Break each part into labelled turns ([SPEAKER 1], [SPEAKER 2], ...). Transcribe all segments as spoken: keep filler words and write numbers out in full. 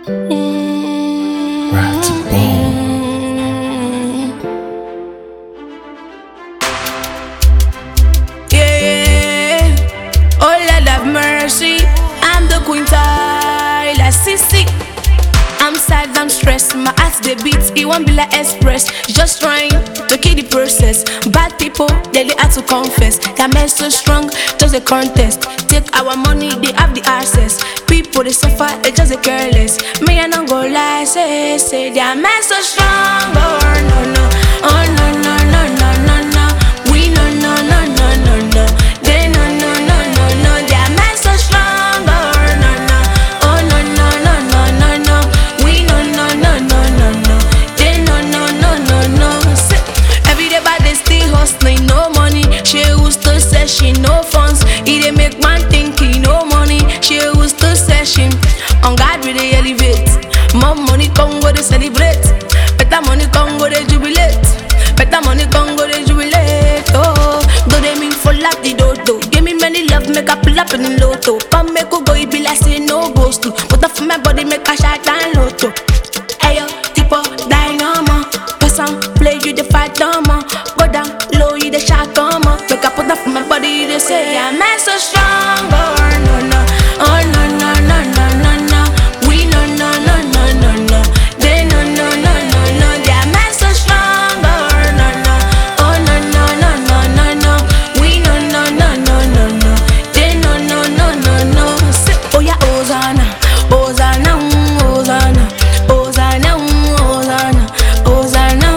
[SPEAKER 1] Yeah, oh Lord have mercy. I'm the Queen Tyler Sissy. I'm sad, I'm stressed, my heart's the beat, it won't be like express. Just trying to kill the process. Bad people, they have to confess. Their men so strong, just a contest. Take our money, they have the access. People, they suffer, they just a careless. Me, I don't go lie, say, say. Their men so strong, oh no, no, oh no, no, no, no, no, no. We no, no, no, no, no, no. They no, no, no, no, no. Their men so strong, oh no, no, oh no, no, no, no, no, no. We no, no, no, no, no, no. They no, no, no, no, no. Say, every day by they still hustling, no money. She who still say she no funds. It dey make man think he no money. She who still say she on God we dey elevate. More money come go dey celebrate. Better money come go dey jubilate. Better money come go dey jubilate. Oh, do they mean for love the dodo? Give me many love, make a pull up in the lotto. Come make go go, it be like say no ghost to. Put up for my body, make a shot down lotto. Ayo, tipo dynamo. Pass on, play you the fight drama. Go down low, you the shot come up. Make a put up for my body, they say yeah, man so strong. Oh no no, oh no no no no no no. We no no no no no no. They no no no no no. Yeah, man so strong. Oh no no, oh no no no no no no. We no no no no no no. They no no no no no. Say, oh yeah, Hosanna, Hosanna, Hosanna, Hosanna, Hosanna, Hosanna.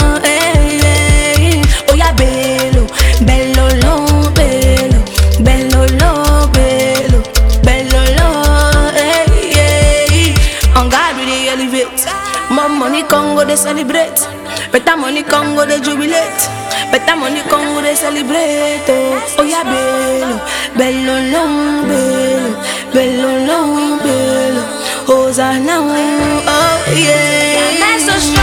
[SPEAKER 1] Hey, hey. Oh yeah, bello, bello, lo, bello, bello, lo, bello, bello, lo. Hey, hey. On God we dey elevate. More money come go dey celebrate. Better money come go dey jubilate. Better money come go dey celebrate. Oh, oh yeah, bello, bello, lo, bello, bello, lo, bello. Hosanna, oh yeah. Yeah, man so strong.